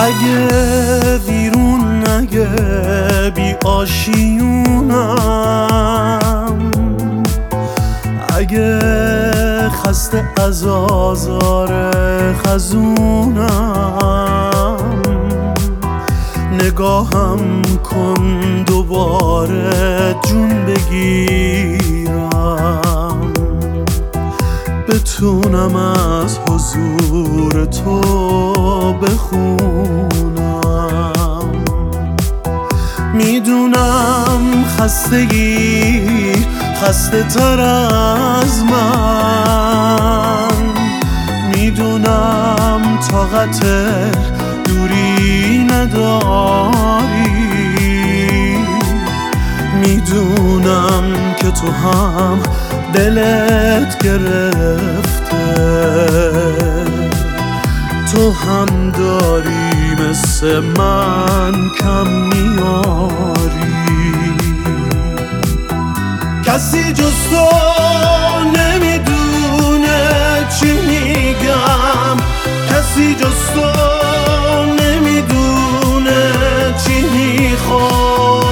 اگه ویرون، اگه بی آشیونم، اگه خسته از آزار خزونم، نگاهم کن دوباره جون بگیرم، بتونم از حضور تو بخونم. میدونم خستگی خسته تر از من، میدونم طاقت دوری نداری، میدونم که تو هم دلت گرفته، تو هم داری مثل من کم میاری. کسی جز تو نمیدونه چی میگم، کسی جز تو نمیدونه چی میخوام.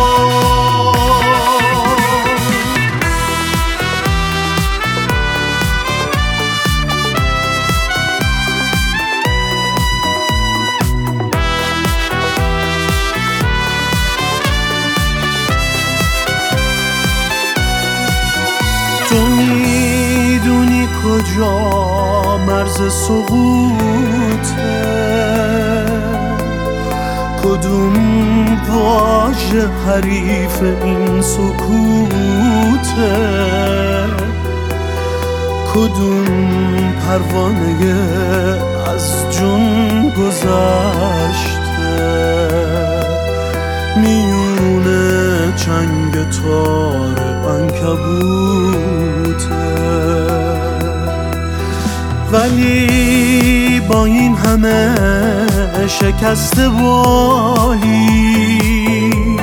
تو میدونی کجا مرز سقوطه، کدوم واژه حریف این سکوته، کدوم پروانه از جون گذشته میونه چنگ تار عنکبوته. ولی با این همه شکسته بالی،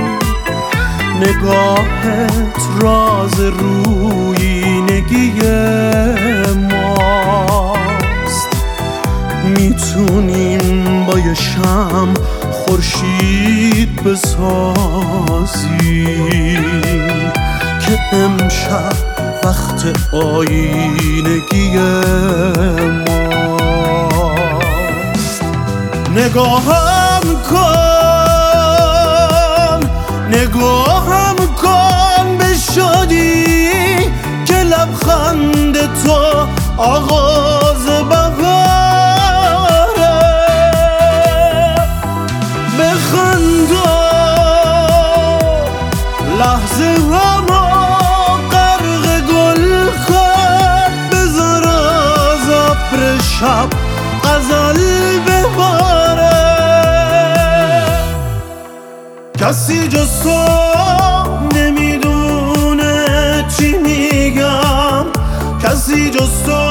نگاهت راز رویینگی ماست. میتونیم با یه شمع خورشید بسازیم که امشب وقت آیینگی ماست. نگاهم کن، نگاهم کن به شادی که لبخند تو آغاز بهاره. بخندا لحظه هما غرق گل کن، بذار از ابر شب غزل بباره. کسی جز تو نمیدونه چی میگم، کسی جز تو